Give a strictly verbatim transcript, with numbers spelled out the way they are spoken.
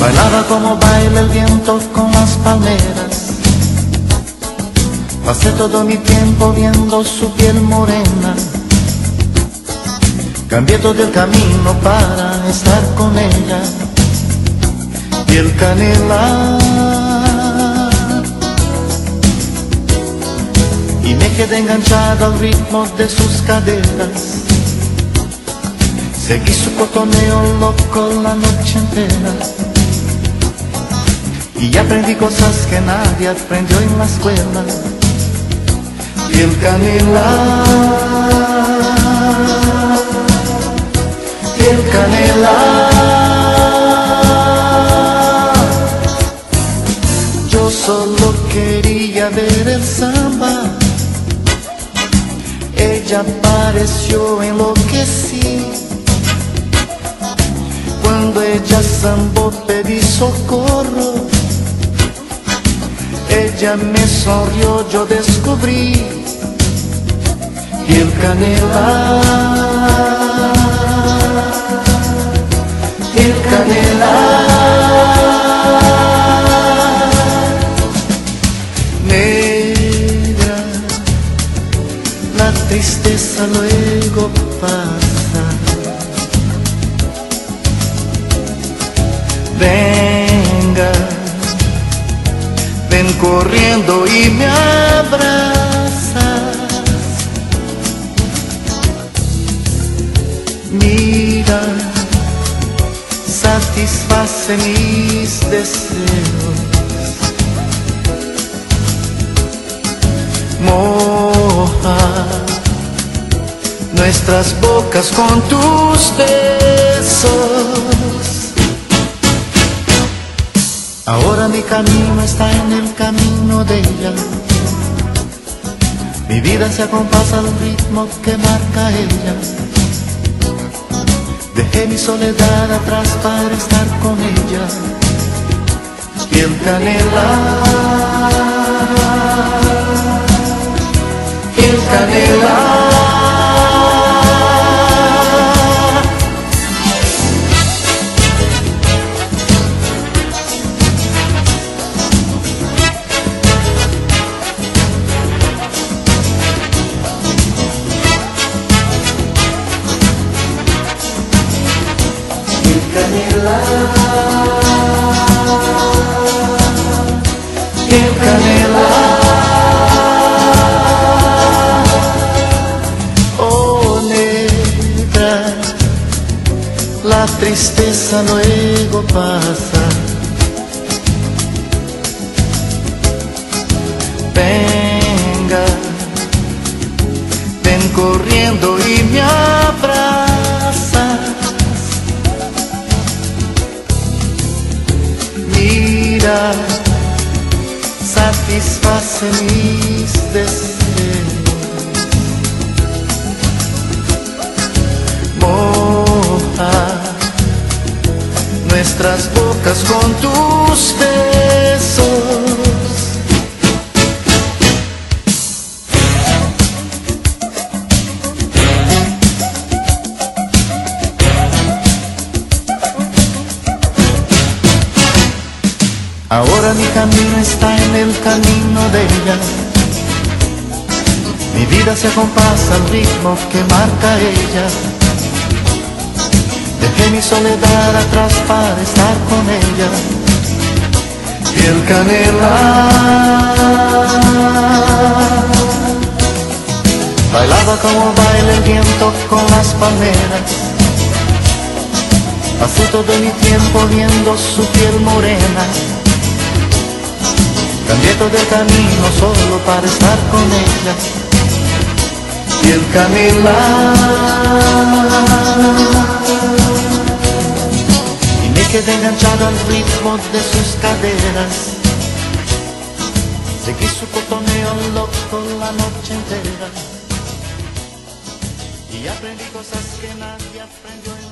Bailaba como baila el viento con las palmeras. Pasé todo mi tiempo viendo su piel morena. Cambié todo el camino para estar con ella. Piel canela. Y me quedé enganchado al ritmo de sus caderas. Seguí su cotoneo loco la noche entera. Y aprendí cosas que nadie aprendió en la escuela. Piel canela, piel canela. Yo solo quería ver el samba. Ella apareció, enloquecí. Cuando ella zambó pedí socorro. Ella me sonrió, yo descubrí piel canela, piel canela. Negra, la tristeza luego pasa. Venga, ven corriendo y me abrazas. Mira, satisface mis deseos. Moja nuestras bocas con tus besos. Ahora mi camino está en el camino de ella. Mi vida se acompasa al ritmo que marca ella. Dejé mi soledad atrás para estar con ella. Piel canela, piel canela. Canela, piel canela. Oh negra, la tristeza luego pasa. Venga, ven corriendo y me abraza. Mira, satisface mis deseos. Moja nuestras bocas con tus besos. Ahora mi camino está en el camino de ella. Mi vida se acompasa al ritmo que marca ella. Dejé mi soledad atrás para estar con ella. Piel canela, bailaba como baila el viento con las palmeras. Pasé todo mi tiempo viendo su piel morena. Cambié todo el camino solo para estar con ella. Piel canela. Y me quedé enganchado al ritmo de sus caderas. Seguí su cotoneo loco la noche entera. Y aprendí cosas que nadie aprendió en